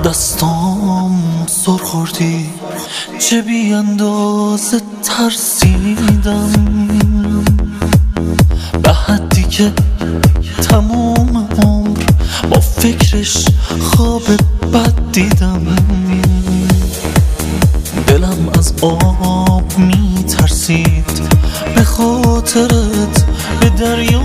دستام سر خوردی، چه بی اندازه ترسیدم، به حدی که تموم عمر با فکرش خواب بد دیدم. دلم از آب می ترسید، به خاطرت به دریا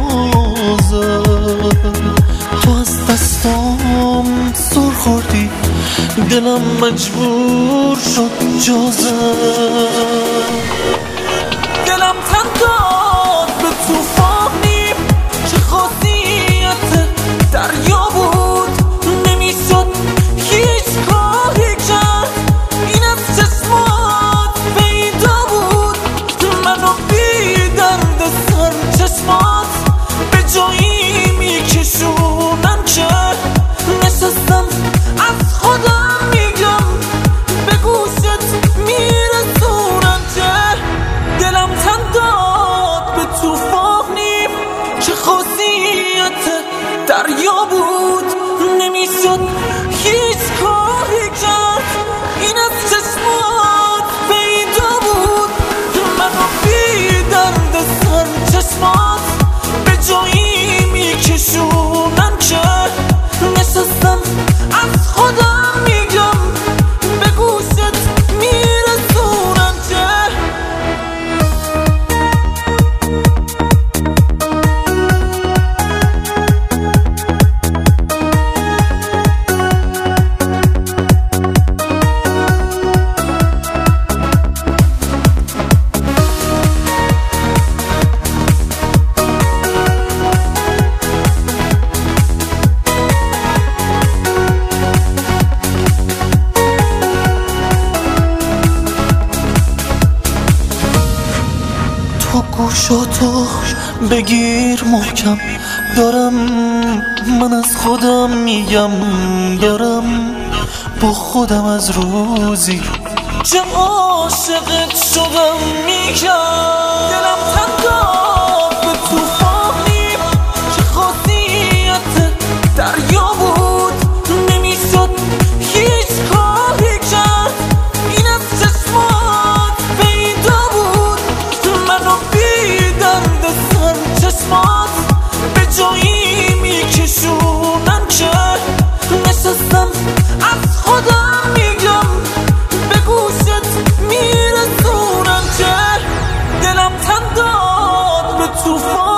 زد. تو از دستام سر خوردی، دلم مجبور شد جا زد. دلم تن داد به توفانی، چه خاصیت دریا بود، نمیشد هیچ کاری کرد، این از چشمات پیدا بود. منو بی درد سر چشمات به جایی میکشونن که نشستم از خودم میگم، به گوشت میرسونن که دلم تن داد به توفانی، چه خاصیت دریا بود، نمیشد هیچ کاری کرد، این از چشمات پیدا بود. منو بی درد سر چشمات به جایی میکشونن که نشستم از خودم میگم، به گوشت میرسونن که تو گوشاتو بگیر محکم، دارم من از خودم میگم، دارم با خودم از روزی که عاشقت شدم میگم. دلم تن داد به توفانی، چه خاصیت دریا بود، نمیشد هیچ کاری کرد، این از چشمات پیدا بود. منو بی درد سر چشمات به جایی میکشونن که نشستم از خودم میگم، به گوشت میرسونن که دلم تن داد به توفان.